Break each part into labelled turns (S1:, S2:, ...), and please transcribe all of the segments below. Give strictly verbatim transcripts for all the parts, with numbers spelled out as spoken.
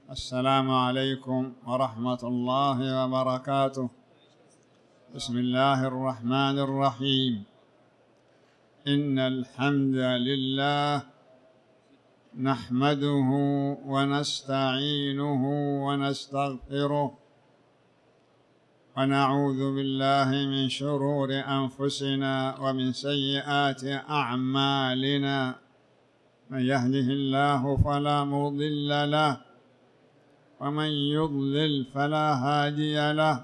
S1: السلام عليكم ورحمة الله وبركاته. بسم الله الرحمن الرحيم. إن الحمد لله نحمده ونستعينه ونستغفره ونعوذ بالله من شرور أنفسنا ومن سيئات أعمالنا. من يهده الله فلا مضل له ومن يضلل فلا هادي له،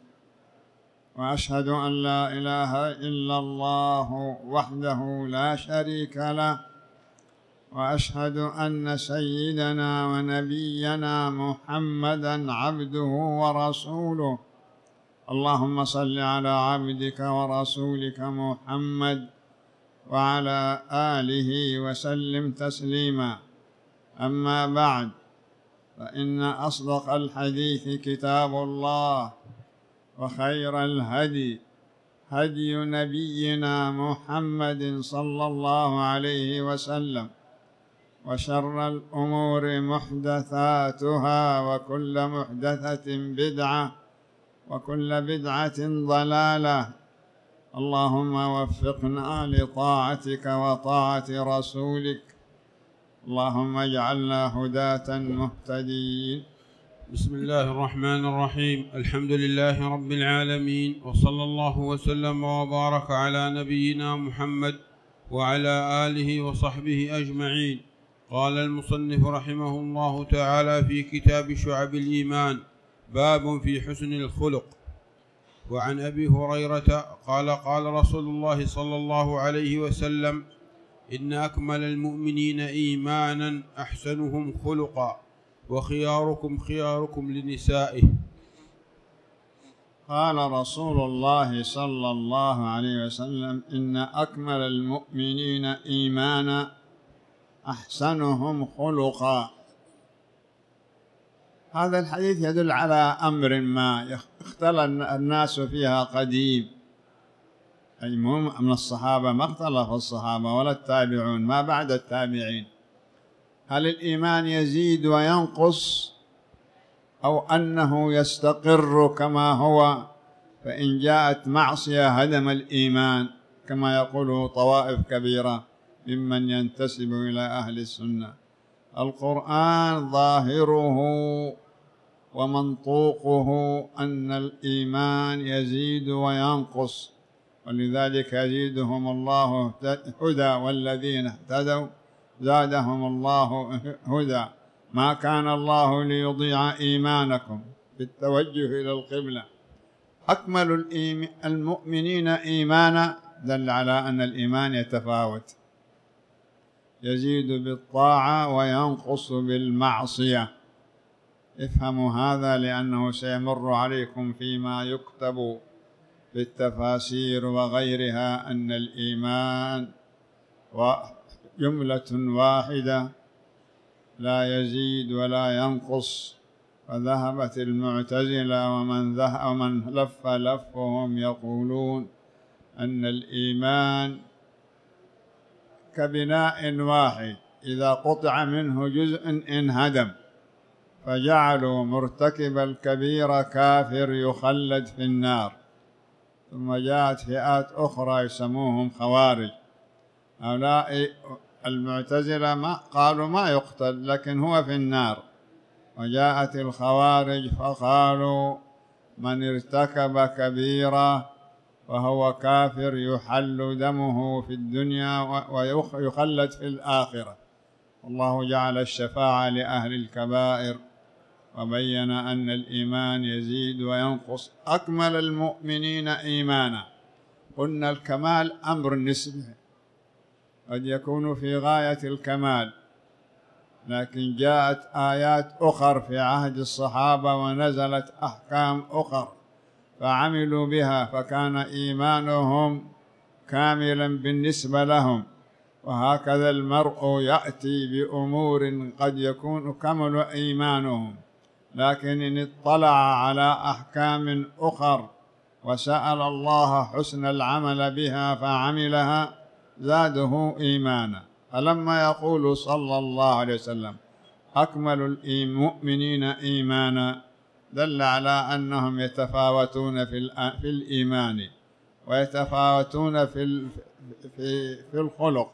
S1: وأشهد أن لا إله إلا الله وحده لا شريك له، وأشهد أن سيدنا ونبينا محمدًا عبده ورسوله. اللهم صل على عبدك ورسولك محمد وعلى آله وسلم تسليما. أما بعد، فإن أصدق الحديث كتاب الله، وخير الهدي هدي نبينا محمد صلى الله عليه وسلم، وشر الأمور محدثاتها، وكل محدثة بدعة، وكل بدعة ضلالة. اللهم وفقنا لطاعتك وطاعة رسولك، اللهم اجعلنا هداة مهتدين.
S2: بسم الله الرحمن الرحيم. الحمد لله رب العالمين، وصلى الله وسلم وبارك على نبينا محمد وعلى آله وصحبه أجمعين. قال المصنف رحمه الله تعالى في كتاب شعب الإيمان: باب في حسن الخلق. وعن أبي هريرة قال: قال رسول الله صلى الله عليه وسلم: إن أكمل المؤمنين إيمانا أحسنهم خلقا، وخياركم خياركم لنسائه.
S1: قال رسول الله صلى الله عليه وسلم: إن أكمل المؤمنين إيمانا أحسنهم خلقا. هذا الحديث يدل على أمر ما اختلف الناس فيها قديم، أي من الصحابة، ما اختلف الصحابة ولا التابعون ما بعد التابعين. هل الإيمان يزيد وينقص أو أنه يستقر كما هو، فإن جاءت معصية هدم الإيمان كما يقوله طوائف كبيرة ممن ينتسب إلى أهل السنة؟ القرآن ظاهره ومنطوقه أن الإيمان يزيد وينقص، ولذلك يزيدهم الله هدى، والذين اهتدوا زادهم الله هدى. ما كان الله ليضيع إيمانكم بالتوجه إلى القبلة. أكمل المؤمنين إيمانا دل على أن الإيمان يتفاوت، يزيد بالطاعة وينقص بالمعصية. افهموا هذا لأنه سيمر عليكم فيما يكتب في التفاسير وغيرها أن الإيمان جملة واحدة لا يزيد ولا ينقص. فذهبت المعتزلة ومن ذهب ومن لف لفهم يقولون أن الإيمان كبناء واحد، إذا قطع منه جزء انهدم، فجعلوا مرتكب الكبيرة كافر يخلد في النار. ثم جاءت فئات أخرى يسموهم خوارج. هؤلاء المعتزلة ما قالوا ما يقتل لكن هو في النار، وجاءت الخوارج فقالوا من ارتكب كبيرة وهو كافر يحل دمه في الدنيا ويخلد في الآخرة. الله جعل الشفاعة لأهل الكبائر، وبين أن الإيمان يزيد وينقص. أكمل المؤمنين إيمانا، قلنا الكمال أمر نسبي، قد يكون في غاية الكمال، لكن جاءت آيات أخر في عهد الصحابة ونزلت أحكام أخر فعملوا بها، فكان إيمانهم كاملا بالنسبة لهم. وهكذا المرء يأتي بأمور قد يكون كمل إيمانهم، لكن إن اطلع على أحكام أخر وسأل الله حسن العمل بها فعملها زاده إيمانا. فلما يقول صلى الله عليه وسلم أكمل المؤمنين إيمانا، دل على أنهم يتفاوتون في في الإيمان ويتفاوتون في في في الخلق.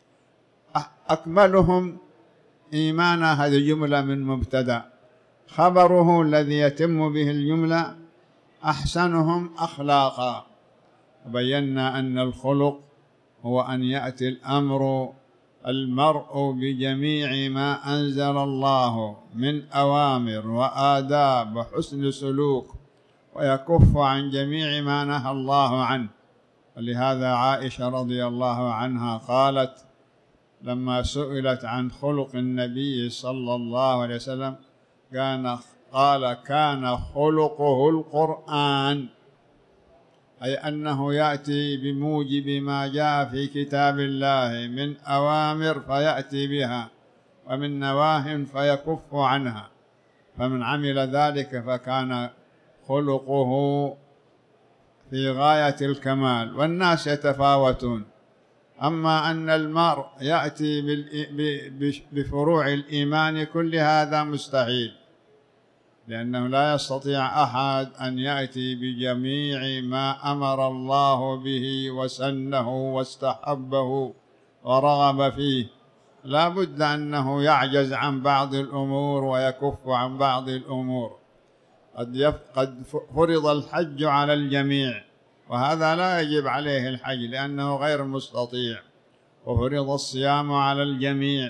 S1: أكملهم إيمانا هذه جملة من مبتدأ، خبره الذي يتم به الجملة أحسنهم أخلاقا. وبينا أن الخلق هو أن يأتي الأمر المرء بجميع ما أنزل الله من أوامر وآداب وحسن سلوك، ويكف عن جميع ما نهى الله عنه. ولهذا عائشة رضي الله عنها قالت لما سئلت عن خلق النبي صلى الله عليه وسلم كان قال كان خلقه القرآن، أي أنه يأتي بموجب ما جاء في كتاب الله من أوامر فيأتي بها، ومن نواه فيكف عنها. فمن عمل ذلك فكان خلقه في غاية الكمال. والناس يتفاوتون، أما أن المرء يأتي بفروع الإيمان كل هذا مستحيل، لأنه لا يستطيع أحد أن يأتي بجميع ما أمر الله به وسنه واستحبه ورغب فيه، لا بد أنه يعجز عن بعض الأمور ويكف عن بعض الأمور. قد قد فرض الحج على الجميع، وهذا لا يجب عليه الحج لأنه غير مستطيع، وفرض الصيام على الجميع،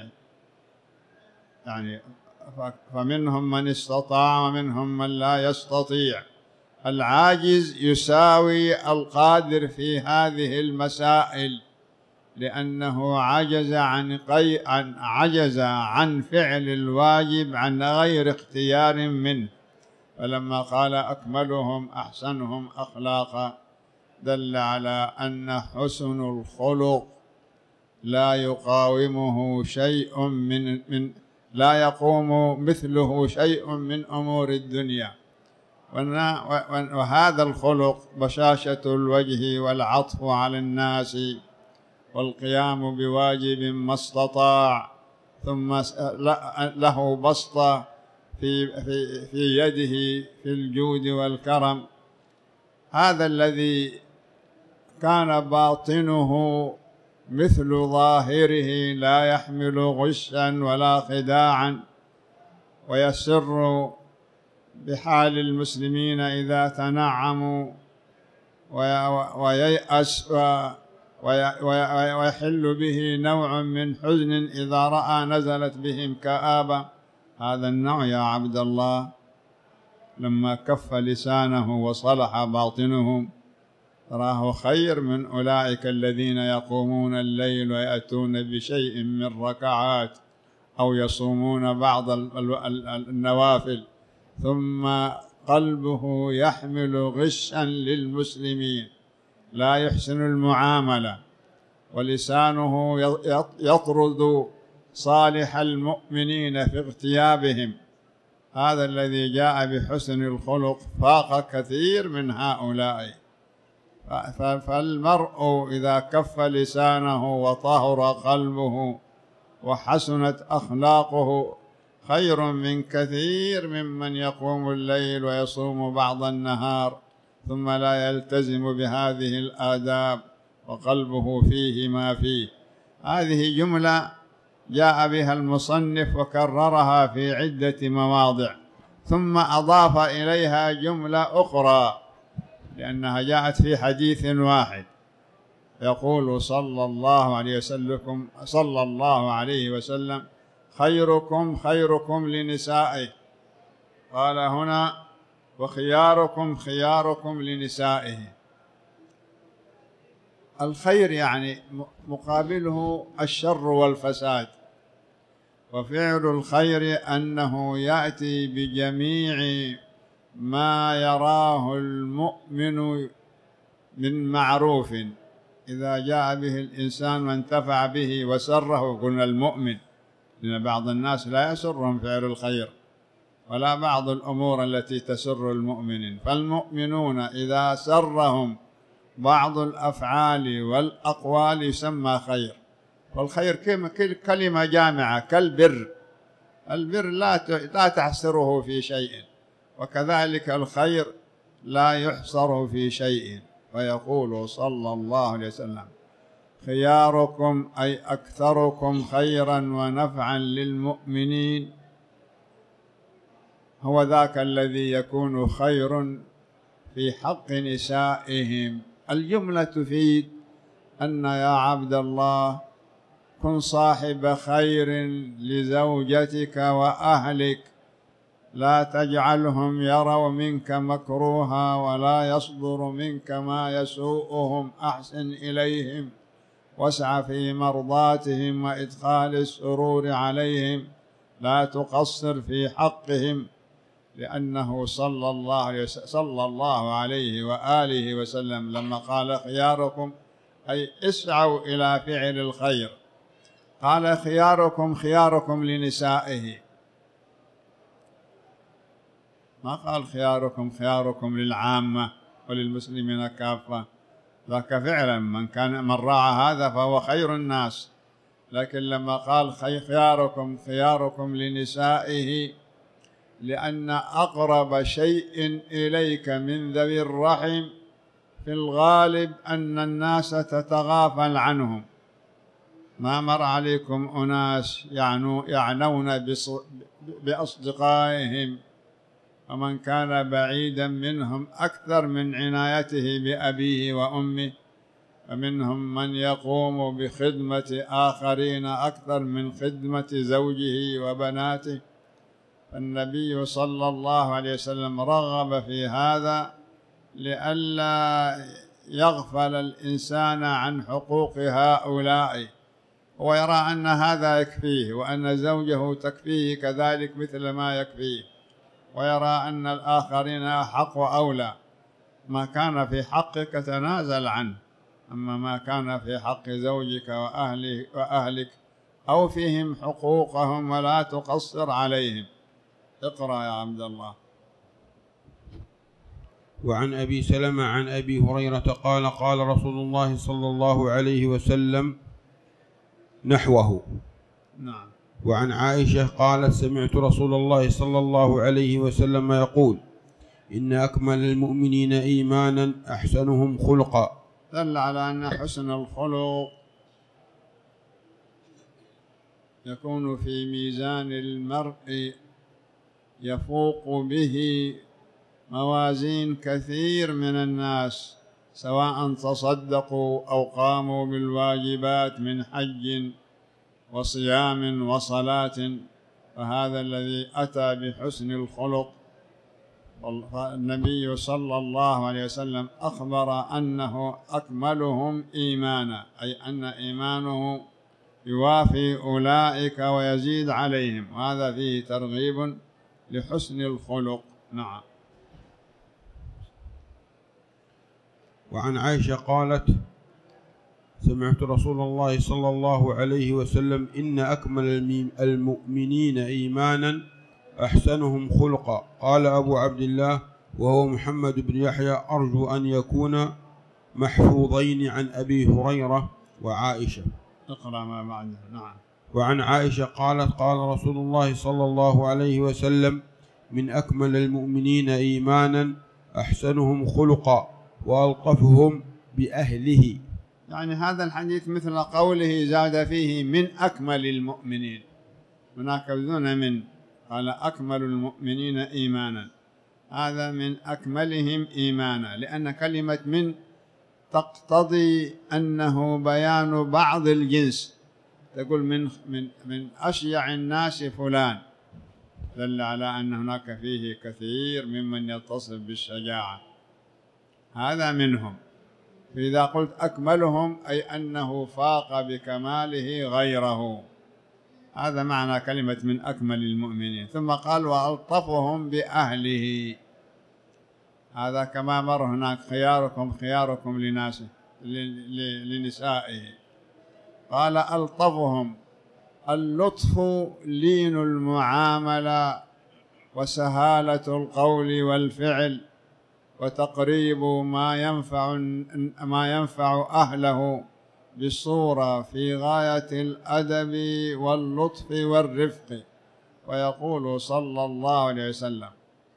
S1: يعني فمنهم من استطاع ومنهم من لا يستطيع. العاجز يساوي القادر في هذه المسائل، لأنه عجز عن قي... عن عجز عن فعل الواجب عن غير اختيار منه. فلما قال أكملهم أحسنهم أخلاقا دل على أن حسن الخلق لا يقاومه شيء من من لا يقوم مثله شيء من أمور الدنيا. وهذا الخلق بشاشة الوجه والعطف على الناس والقيام بواجب ما استطاع، ثم له بسطة في في في يده في الجود والكرم. هذا الذي كان باطنه مثل ظاهره لا يحمل غشا ولا خداعا، ويسر بحال المسلمين إذا تنعموا، وييأس ويحل به نوع من حزن إذا رأى نزلت بهم كآبة. هذا النوع يا عبد الله لما كف لسانه وصلح باطنهم تراه خير من أولئك الذين يقومون الليل ويأتون بشيء من ركعات أو يصومون بعض النوافل ثم قلبه يحمل غشا للمسلمين، لا يحسن المعاملة، ولسانه يطرد صالح المؤمنين في اغتيابهم. هذا الذي جاء بحسن الخلق فاق كثير من هؤلاء. فالمرء إذا كف لسانه وطهر قلبه وحسنت أخلاقه خير من كثير ممن يقوم الليل ويصوم بعض النهار ثم لا يلتزم بهذه الآداب وقلبه فيه ما فيه. هذه جملة جاء بها المصنف وكررها في عدة مواضع، ثم أضاف إليها جملة أخرى لأنها جاءت في حديث واحد، يقول صلى الله عليه وسلم صلى الله عليه وسلم خيركم خيركم لنسائه. قال هنا وخياركم خياركم لنسائه. الخير يعني مقابله الشر والفساد، وفعل الخير أنه يأتي بجميع ما يراه المؤمن من معروف إذا جاء به الإنسان وانتفع به وسره. قلنا المؤمن، لأن بعض الناس لا يسرهم فعل الخير ولا بعض الأمور التي تسر المؤمنين، فالمؤمنون إذا سرهم بعض الأفعال والأقوال يسمى خير. والخير كلمة جامعة كالبر، البر لا لا تحصره في شيء، وكذلك الخير لا يحصر في شيء. ويقول صلى الله عليه وسلم: خياركم أي أكثركم خيرا ونفعا للمؤمنين هو ذاك الذي يكون خير في حق نسائهم. الجملة تفيد أن يا عبد الله كن صاحب خير لزوجتك وأهلك، لا تجعلهم يروا منك مكروها ولا يصدر منك ما يسوءهم، أحسن إليهم واسع في مرضاتهم وإدخال السرور عليهم، لا تقصر في حقهم، لأنه صلى الله عليه وسلم صلى الله عليه وآله وسلم لما قال خياركم أي اسعوا إلى فعل الخير، قال خياركم خياركم لنسائه، ما قال خياركم خياركم للعامة وللمسلمين كافة، ذاك فعلا من كان من راعى هذا فهو خير الناس، لكن لما قال خياركم خياركم لنسائه لأن أقرب شيء إليك من ذوي الرحم في الغالب أن الناس تتغافل عنهم. ما مر عليكم أناس يعنو يعنون بأصدقائهم، ومن كان بعيدا منهم أكثر من عنايته بأبيه وأمه، ومنهم من يقوم بخدمة آخرين أكثر من خدمة زوجه وبناته. فالنبي صلى الله عليه وسلم رغب في هذا لئلا يغفل الإنسان عن حقوق هؤلاء، ويرى أن هذا يكفيه وأن زوجه تكفيه كذلك مثل ما يكفيه، ويرى أن الآخرين أحق وأولى. ما كان في حقك تنازل عنه، أما ما كان في حق زوجك وأهلك, وأهلك أو فيهم حقوقهم ولا تقصر عليهم. اقرأ يا عبد الله.
S2: وعن أبي سلمة عن أبي هريرة قال قال رسول الله صلى الله عليه وسلم نحوه.
S1: نعم.
S2: وعن عائشة قالت سمعت رسول الله صلى الله عليه وسلم يقول إن أكمل المؤمنين إيمانا أحسنهم خلقا.
S1: دل على أن حسن الخلق يكون في ميزان المرء يفوق به موازين كثير من الناس، سواء تصدقوا أو قاموا بالواجبات من حج وصيام وصلاة، فهذا الذي أتى بحسن الخلق. النبي صلى الله عليه وسلم أخبر أنه أكملهم إيمانا، أي أن إيمانه يوافي أولئك ويزيد عليهم، وهذا فيه ترغيب لحسن الخلق. نعم.
S2: وعن عائشة قالت سمعت رسول الله صلى الله عليه وسلم إن أكمل المؤمنين إيمانا أحسنهم خلقا. قال أبو عبد الله وهو محمد بن يحيى أرجو أن يكون محفوظين عن أبي هريرة وعائشة.
S1: اقرأ ما بعده. نعم.
S2: وعن عائشة قالت قال رسول الله صلى الله عليه وسلم من أكمل المؤمنين إيمانا أحسنهم خلقا وألطفهم بأهله.
S1: يعني هذا الحديث مثل قوله زاد فيه من أكمل المؤمنين، هناك بدون من، قال أكمل المؤمنين إيمانا، هذا من أكملهم إيمانا، لأن كلمة من تقتضي أنه بيان بعض الجنس، تقول من من من أشجع الناس فلان، دل على أن هناك فيه كثير ممن يتصف بالشجاعة، هذا منهم. فإذا قلت أكملهم أي أنه فاق بكماله غيره، هذا معنى كلمة من أكمل المؤمنين. ثم قال وألطفهم بأهله، هذا كما مر هناك خياركم خياركم لناسه لنسائه، قال ألطفهم. اللطف لين المعاملة وسهالة القول والفعل وتقريب ما ينفع ما ينفع أهله بصورة في غاية الأدب واللطف والرفق، ويقول صلى الله عليه وسلم: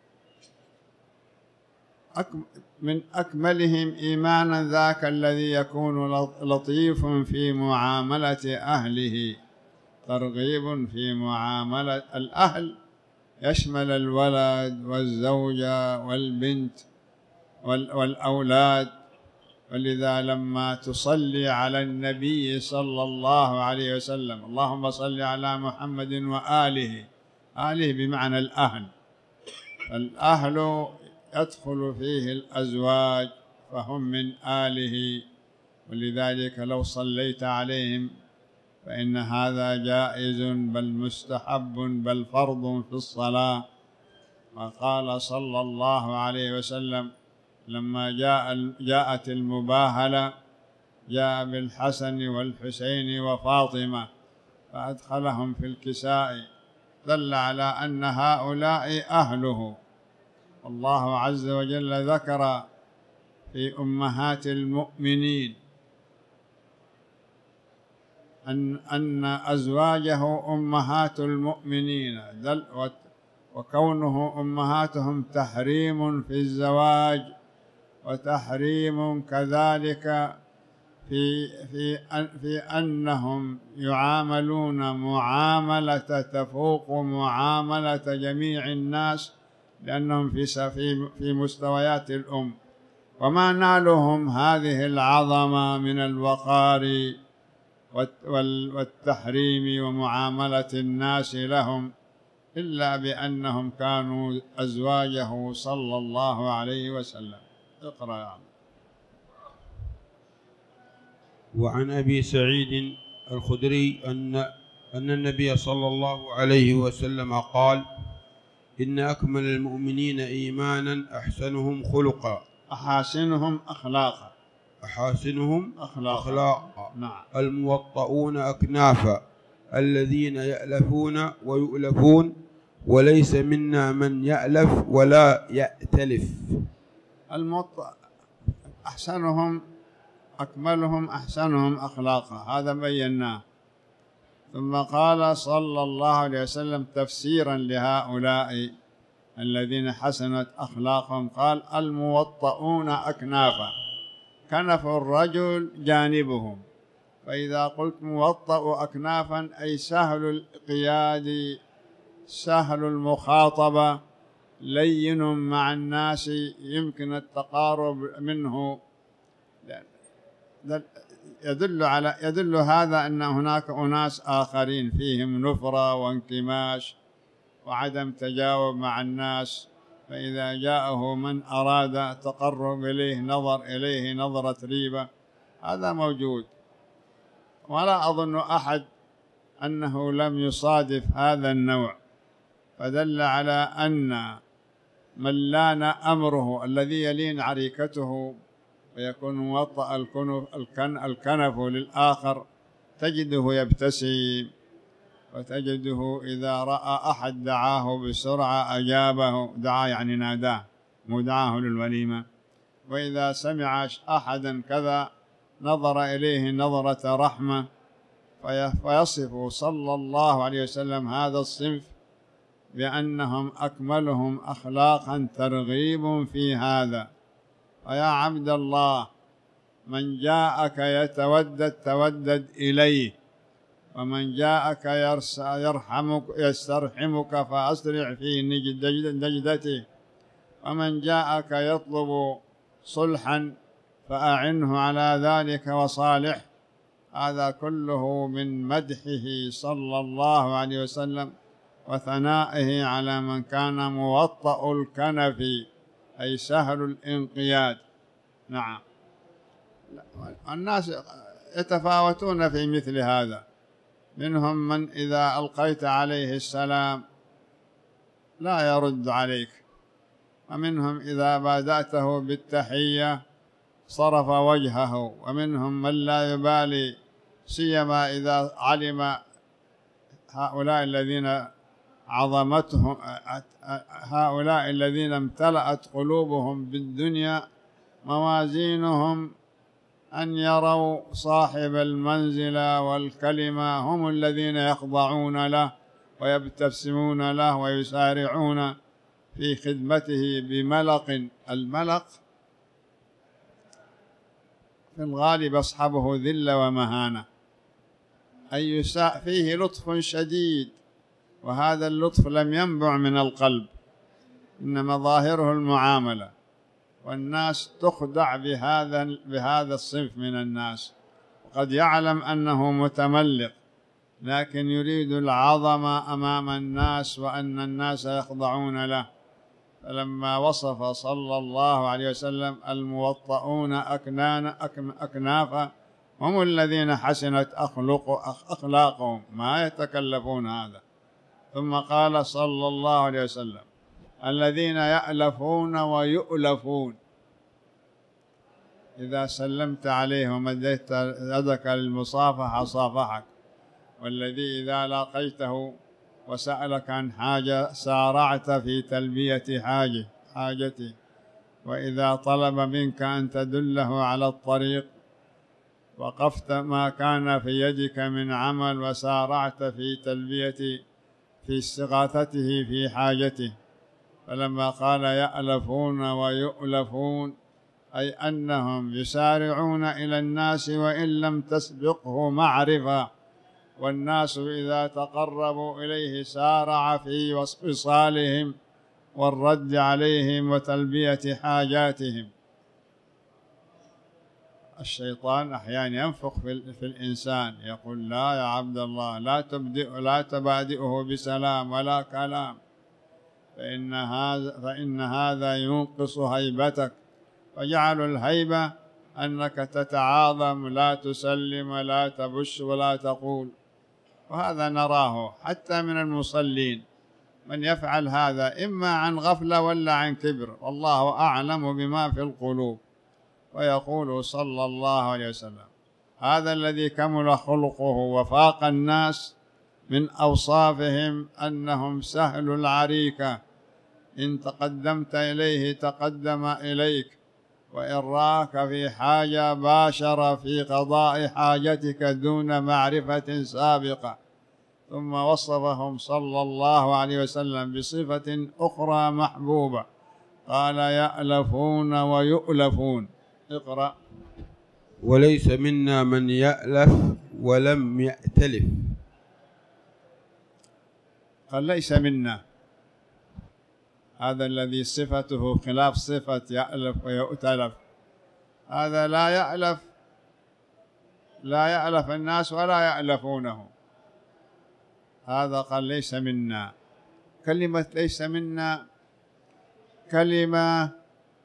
S1: من أكملهم إيمانا ذاك الذي يكون لطيف في معاملة أهله. ترغيب في معاملة الأهل يشمل الولد والزوجة والبنت والأولاد. ولذا لما تصلي على النبي صلى الله عليه وسلم: اللهم صل على محمد وآله، آله بمعنى الأهل، الأهل يدخل فيه الأزواج فهم من آله، ولذلك لو صليت عليهم فإن هذا جائز بل مستحب بل فرض في الصلاة. وقال صلى الله عليه وسلم لما جاء جاءت المباهلة جاء بالحسن والحسين وفاطمة فأدخلهم في الكساء، دل على أن هؤلاء أهله. الله عز وجل ذكر في أمهات المؤمنين أن أن أزواجه أمهات المؤمنين، وكونه أمهاتهم تحريم في الزواج وتحريم كذلك في في في أنهم يعاملون معاملة تفوق معاملة جميع الناس، لأنهم في في مستويات الأم، وما نالهم هذه العظمة من الوقار والتحريم ومعاملة الناس لهم إلا بأنهم كانوا أزواجه صلى الله عليه وسلم. اقرأ يا عم.
S2: وعن أبي سعيد الخدري أن أن النبي صلى الله عليه وسلم قال: إن أكمل المؤمنين إيمانا أحسنهم خلقا
S1: أحاسنهم أخلاقا
S2: أحاسنهم
S1: أخلاقا,
S2: أخلاقا.
S1: نعم.
S2: الموطؤون أكنافا الذين يألفون ويؤلفون، وليس منا من يألف ولا يأتلف.
S1: الموطأ أحسنهم أكملهم أحسنهم أخلاقا، هذا بيناه. ثم قال صلى الله عليه وسلم تفسيرا لهؤلاء الذين حسنت أخلاقهم، قال: الموطؤون أكنافا. كنف الرجل جانبهم، فإذا قلت موطأ أكنافا أي سهل القياد، سهل المخاطبة، لين مع الناس، يمكن التقارب منه. يدل على يدل هذا أن هناك أناس آخرين فيهم نفرة وانكماش وعدم تجاوب مع الناس، فإذا جاءه من أراد تقرب إليه نظر إليه نظرة ريبة، هذا موجود. ولا أظن أحد أنه لم يصادف هذا النوع، فدل على أن من لان أمره الذي يلين عريكته ويكون موطأ الكنف للآخر تجده يبتسم، وتجده إذا رأى أحد دعاه بسرعة أجابه، دعاه يعني ناداه، مو دعاه للوليمة. وإذا سمع أحدا كذا نظر إليه نظرة رحمة. فيصف صلى الله عليه وسلم هذا الصنف بأنهم أكملهم أخلاقا، ترغيب في هذا. ويا عبد الله، من جاءك يتودد تودد إليه، ومن جاءك يرحمك يسترحمك فأسرع في نجدته، ومن جاءك يطلب صلحا فأعنه على ذلك وصالح. هذا كله من مدحه صلى الله عليه وسلم وثنائه على من كان موطأ الكنف أي سهل الانقياد. نعم. الناس يتفاوتون في مثل هذا، منهم من إذا ألقيت عليه السلام لا يرد عليك، ومنهم إذا بادأته بالتحية صرف وجهه، ومنهم من لا يبالي، سيما إذا علم هؤلاء الذين عظمتهم، هؤلاء الذين امتلأت قلوبهم بالدنيا موازينهم، أن يروا صاحب المنزلة والكلمة هم الذين يخضعون له، ويبتسمون له ويسارعون في خدمته بملق. الملق في الغالب أصحبه ذل ومهانة، أي فيه لطف شديد، وهذا اللطف لم ينبع من القلب، إنما ظاهره المعاملة، والناس تخدع بهذا بهذا الصنف من الناس، وقد يعلم أنه متملق لكن يريد العظمة أمام الناس وأن الناس يخضعون له. فلما وصف صلى الله عليه وسلم الموطؤون أكنان أكنافا هم الذين حسنت أخلق أخلاقهم ما يتكلفون هذا. ثم قال صلى الله عليه وسلم الذين يألفون ويؤلفون، إذا سلمت عليه ومديت يدك للمصافحة صافحك، والذي إذا لاقيته وسألك عن حاجة سارعت في تلبية حاجة حاجته، وإذا طلب منك أن تدله على الطريق وقفت ما كان في يدك من عمل وسارعت في تلبية في استغاثته في حاجته. فلما قال يألفون ويؤلفون أي أنهم يسارعون إلى الناس وإن لم تسبقه معرفة، والناس إذا تقربوا إليه سارع في وصالهم والرد عليهم وتلبية حاجاتهم. الشيطان أحيانا ينفخ في الإنسان يقول لا يا عبد الله لا تبدئ لا تبادئه بسلام ولا كلام، فإن هذا فإن هذا ينقص هيبتك، وجعل الهيبة أنك تتعاظم لا تسلم لا تبش ولا تقول. وهذا نراه حتى من المصلين، من يفعل هذا إما عن غفلة ولا عن كبر، والله أعلم بما في القلوب. ويقول صلى الله عليه وسلم هذا الذي كمل خلقه وفاق الناس من أوصافهم أنهم سهل العريكة، إن تقدمت إليه تقدم إليك، وإن راك في حاجة باشر في قضاء حاجتك دون معرفة سابقة. ثم وصفهم صلى الله عليه وسلم بصفة أخرى محبوبة، قال يألفون ويؤلفون. اقرأ.
S2: وليس منا من يألف ولم يأتلف.
S1: قال ليس منا، هذا الذي صفته خلاف صفة يألف ويؤتلف، هذا لا يألف لا يألف الناس ولا يألفونه، هذا قال ليس منا. كلمة ليس منا كلمة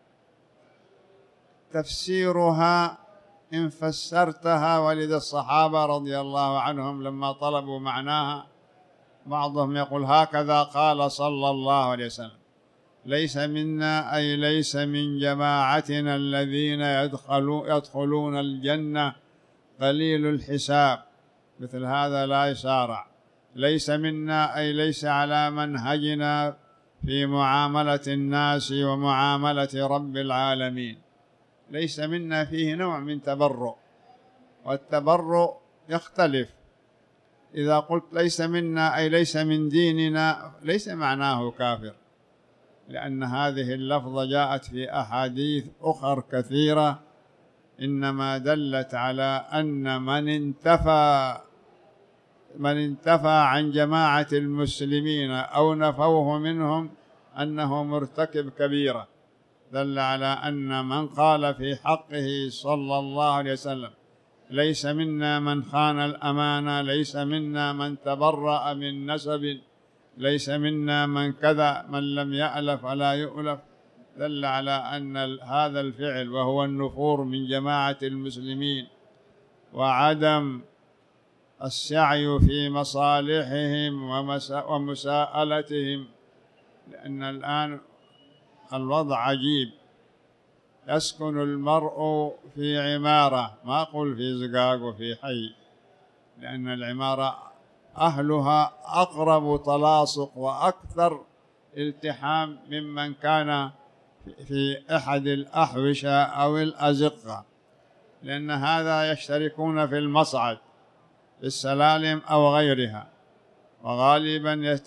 S1: تفسيرها إن فسرتها، ولد الصحابة رضي الله عنهم لما طلبوا معناها بعضهم يقول هكذا قال صلى الله عليه وسلم ليس منا أي ليس من جماعتنا الذين يدخلون الجنة قليل الحساب، مثل هذا لا يسارع. ليس منا أي ليس على منهجنا في معاملة الناس ومعاملة رب العالمين. ليس منا فيه نوع من تبرؤ، والتبرؤ يختلف. إذا قلت ليس منا أي ليس من ديننا ليس معناه كافر، لأن هذه اللفظة جاءت في أحاديث أخر كثيرة إنما دلت على أن من انتفى من انتفى عن جماعة المسلمين أو نفوه منهم أنه مرتكب كبيرة، دل على أن من قال في حقه صلى الله عليه وسلم ليس منا من خان الأمانة، ليس منا من تبرأ من نسب، ليس منا من كذا، من لم يألف ولا يؤلف، دل على أن هذا الفعل وهو النفور من جماعة المسلمين وعدم السعي في مصالحهم ومساءلتهم. لأن الآن الوضع عجيب، يسكن المرء في عمارة، ما أقول في زقاق وفي حي، لأن العمارة أهلها أقرب تلاصق وأكثر التحام ممن كان في أحد الأحوشة أو الأزقة، لأن هذا يشتركون في المصعد في السلالم أو غيرها، وغالبا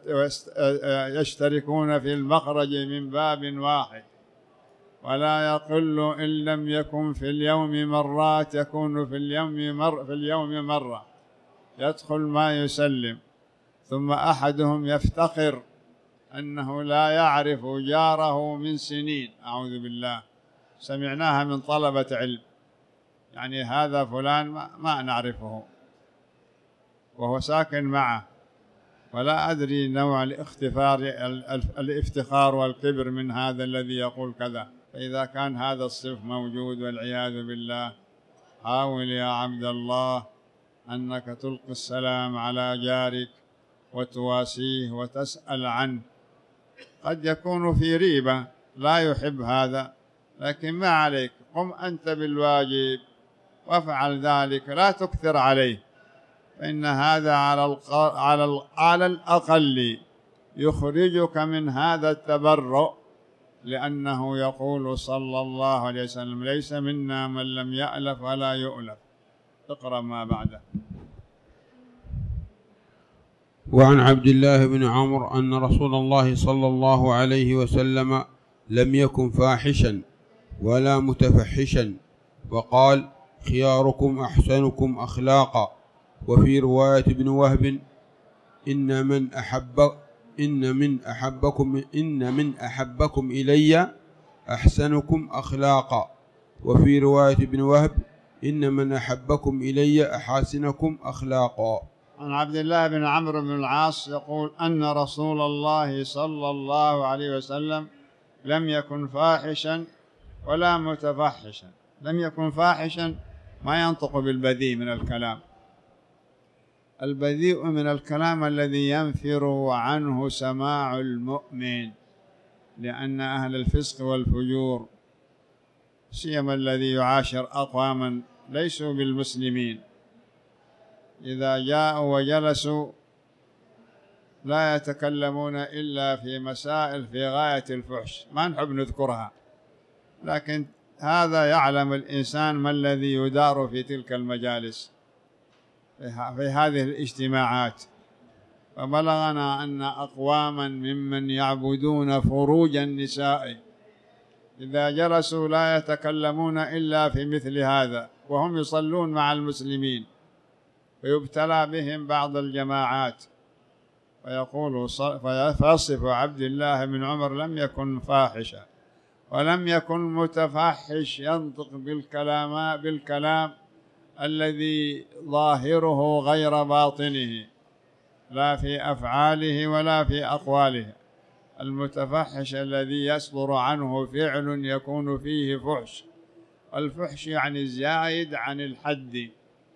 S1: يشتركون في المخرج من باب واحد، ولا يقل إن لم يكن في اليوم مرات يكون في اليوم مر في اليوم مرة يدخل ما يسلم، ثم أحدهم يفتخر أنه لا يعرف جاره من سنين، أعوذ بالله، سمعناها من طلبة علم، يعني هذا فلان ما نعرفه وهو ساكن معه، ولا أدري نوع الافتخار الافتخار والكبر من هذا الذي يقول كذا. فإذا كان هذا الصف موجود والعياذ بالله، حاول يا عبد الله أنك تلقي السلام على جارك وتواسيه وتسأل عنه. قد يكون في ريبة لا يحب هذا، لكن ما عليك، قم أنت بالواجب وافعل ذلك، لا تكثر عليه، فإن هذا على على على الأقل يخرجك من هذا التبرؤ، لأنه يقول صلى الله عليه وسلم: ليس منا من لم يألف ولا يؤلف. اقرأ ما بعده.
S2: وعن عبد الله بن عمرو أن رسول الله صلى الله عليه وسلم لم يكن فاحشا ولا متفحشا، وقال: خياركم أحسنكم أخلاقا. وفي رواية ابن وهب: إن من أحب إن من أحبكم إن من أحبكم إلي أحسنكم أخلاقا. وفي رواية ابن وهب: إن من أحبكم إلي أحاسنكم أخلاقا.
S1: عن عبد الله بن عمرو بن العاص يقول أن رسول الله صلى الله عليه وسلم لم يكن فاحشا ولا متفحشا. لم يكن فاحشا ما ينطق بالبذيء من الكلام، البذيء من الكلام الذي ينفر عنه سماع المؤمن، لأن أهل الفسق والفجور سيما الذي يعاشر أقواما ليسوا بالمسلمين إذا جاءوا وجلسوا لا يتكلمون إلا في مسائل في غاية الفحش ما نحب نذكرها، لكن هذا يعلم الإنسان ما الذي يدار في تلك المجالس في هذه الاجتماعات. فبلغنا أن أقواما ممن يعبدون فروج النساء إذا جلسوا لا يتكلمون إلا في مثل هذا، وهم يصلون مع المسلمين، فيبتلى بهم بعض الجماعات فيقول فيصف عبد الله بن عمر لم يكن فاحشا ولم يكن متفحش، ينطق بالكلام بالكلام الذي ظاهره غير باطنه لا في أفعاله ولا في أقواله. المتفحش الذي يصدر عنه فعل يكون فيه فحش، الفحش يعني الزايد عن الحد،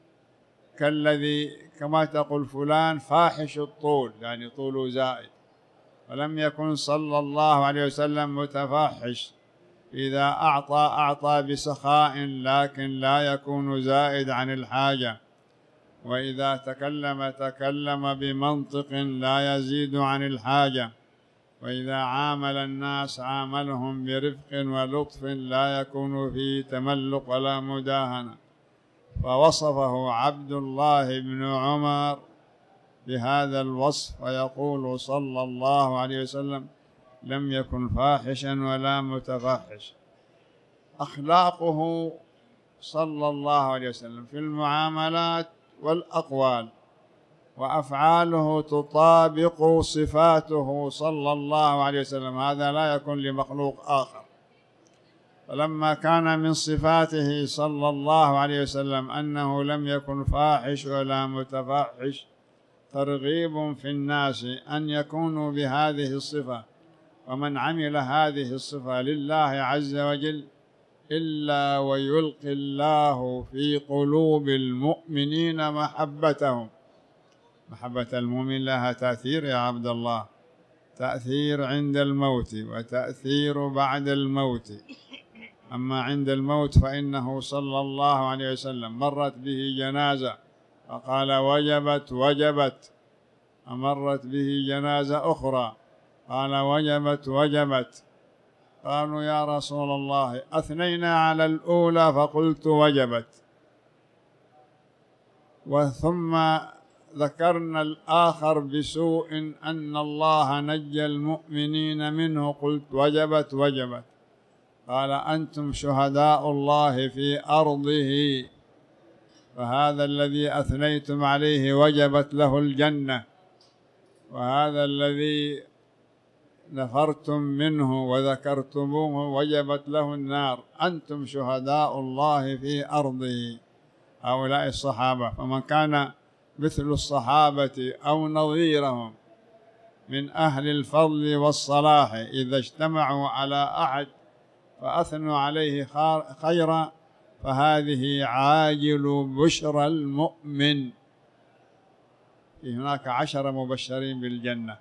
S1: كالذي كما تقول فلان فاحش الطول يعني طوله زائد. ولم يكن صلى الله عليه وسلم متفحش، إذا أعطى أعطى بسخاء لكن لا يكون زائد عن الحاجة، وإذا تكلم تكلم بمنطق لا يزيد عن الحاجة، وإذا عامل الناس عاملهم برفق ولطف لا يكون فيه تملق ولا مداهنة. فوصفه عبد الله بن عمر بهذا الوصف ويقول صلى الله عليه وسلم لم يكن فاحشا ولا متفحش. أخلاقه صلى الله عليه وسلم في المعاملات والأقوال وأفعاله تطابق صفاته صلى الله عليه وسلم، هذا لا يكون لمخلوق آخر. فلما كان من صفاته صلى الله عليه وسلم أنه لم يكن فاحش ولا متفحش، ترغيب في الناس أن يكونوا بهذه الصفة، ومن عمل هذه الصفة لله عز وجل إلا ويلقي الله في قلوب المؤمنين محبتهم. محبة المؤمن لها تأثير يا عبد الله، تأثير عند الموت وتأثير بعد الموت. أما عند الموت فإنه صلى الله عليه وسلم مرت به جنازة فقال وجبت وجبت، أمرت به جنازة أخرى قال وجبت وجبت. قالوا يا رسول الله أثنينا على الأولى فقلت وجبت، وثم ذكرنا الآخر بسوء أن الله نجى المؤمنين منه قلت وجبت وجبت. قال أنتم شهداء الله في أرضه، فهذا الذي أثنيتم عليه وجبت له الجنة، وهذا الذي نفرتم منه وذكرتموه وجبت له النار. أنتم شهداء الله في أرضه، هؤلاء الصحابة. فمن كان مثل الصحابة أو نظيرهم من أهل الفضل والصلاح إذا اجتمعوا على أحد فأثنوا عليه خيرا فهذه عاجل بشرى المؤمن. هناك عشر مبشرين بالجنة،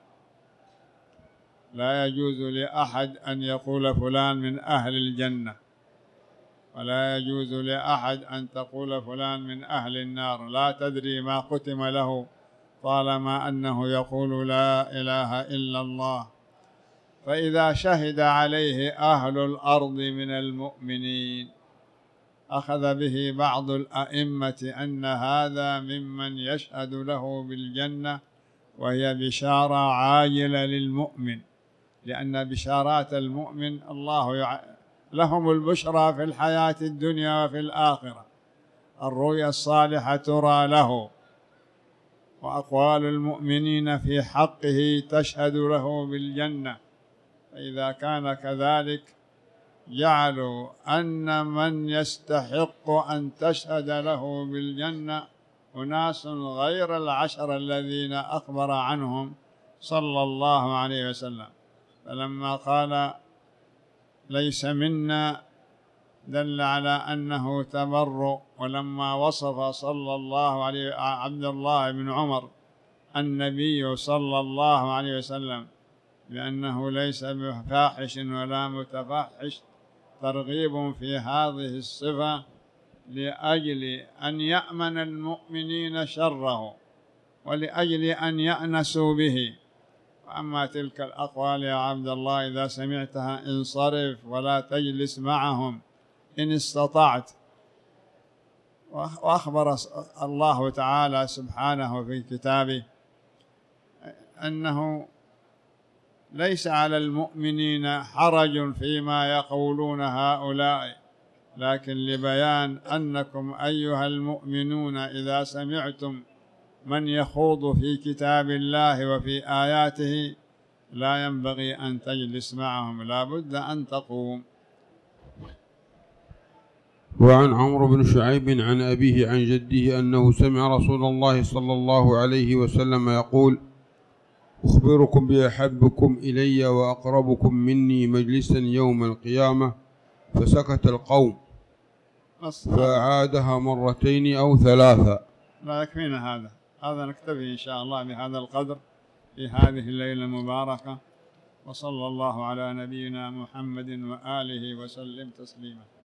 S1: لا يجوز لأحد أن يقول فلان من أهل الجنة، ولا يجوز لأحد أن تقول فلان من أهل النار. لا تدري ما ختم له طالما أنه يقول لا إله إلا الله. فإذا شهد عليه أهل الأرض من المؤمنين أخذ به بعض الأئمة أن هذا ممن يشهد له بالجنة، وهي بشارة عاجلة للمؤمن، لأن بشارات المؤمن الله يع... لهم البشرى في الحياة الدنيا وفي الآخرة. الرؤيا الصالحة ترى له، وأقوال المؤمنين في حقه تشهد له بالجنة. فإذا كان كذلك جعلوا أن من يستحق أن تشهد له بالجنة أناس غير العشر الذين أخبر عنهم صلى الله عليه وسلم. فلما قال ليس منا دل على أنه تبرؤ. ولما وصف صلى الله عليه عبد الله بن عمر النبي صلى الله عليه وسلم بأنه ليس بفاحش ولا متفحش ترغيب في هذه الصفة لأجل أن يأمن المؤمنين شره ولأجل أن يأنسوا به. وأما تلك الأقوال يا عبد الله إذا سمعتها انصرف ولا تجلس معهم إن استطعت. وأخبر الله تعالى سبحانه في كتابه أنه ليس على المؤمنين حرج فيما يقولون هؤلاء، لكن لبيان أنكم أيها المؤمنون إذا سمعتم من يخوض في كتاب الله وفي آياته لا ينبغي أن تجلس معهم، لا بد أن تقوم.
S2: وعن عمرو بن شعيب عن أبيه عن جده أنه سمع رسول الله صلى الله عليه وسلم يقول: أخبركم بأحبكم إلي وأقربكم مني مجلسا يوم القيامة، فسكت القوم فأعادها مرتين أو ثلاثة.
S1: لا يكفينا هذا، هذا نكتفي إن شاء الله بهذا القدر في هذه الليلة المباركة. وصلى الله على نبينا محمد وآله وسلم تسليما.